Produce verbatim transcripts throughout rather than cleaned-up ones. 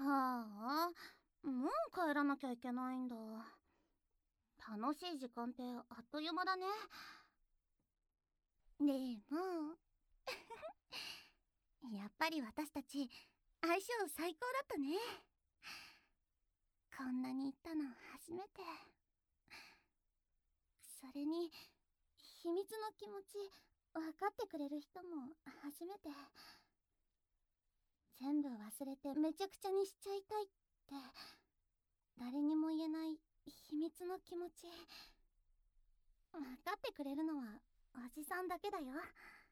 はあ、もう帰らなきゃいけないんだ。楽しい時間ってあっという間だね。でもやっぱり私たち相性最高だったね。こんなに言ったの初めて。それに秘密の気持ち分かってくれる人も初めて。全部忘れてめちゃくちゃにしちゃいたいって誰にも言えない秘密の気持ち分かってくれるのはおじさんだけだよ。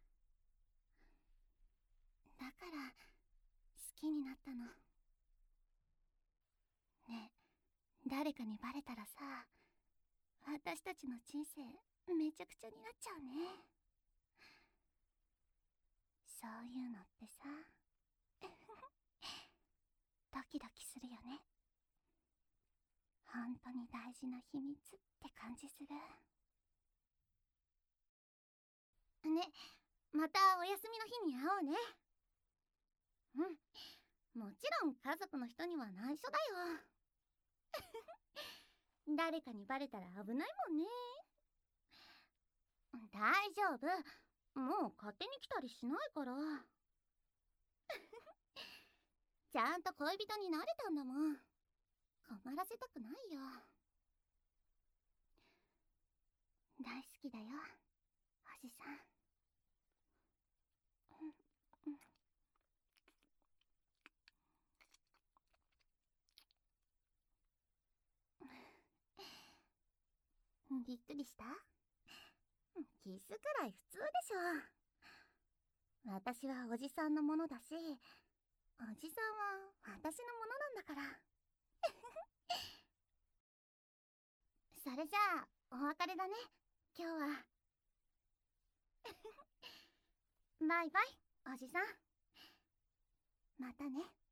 だから好きになったの。ねえ、誰かにバレたらさ、私たちの人生めちゃくちゃになっちゃうね。そういうのってさドキドキするよね。本当に大事な秘密って感じするね。またお休みの日に会おうね。うん、もちろん家族の人には内緒だよ誰かにバレたら危ないもんね。大丈夫、もう勝手に来たりしないからちゃんと恋人になれたんだもん。困らせたくないよ。大好きだよおじさん。びっくりした？キスくらい普通でしょ。私はおじさんのものだし、おじさんは私のものなんだからそれじゃあお別れだね、今日はバイバイおじさん。またね。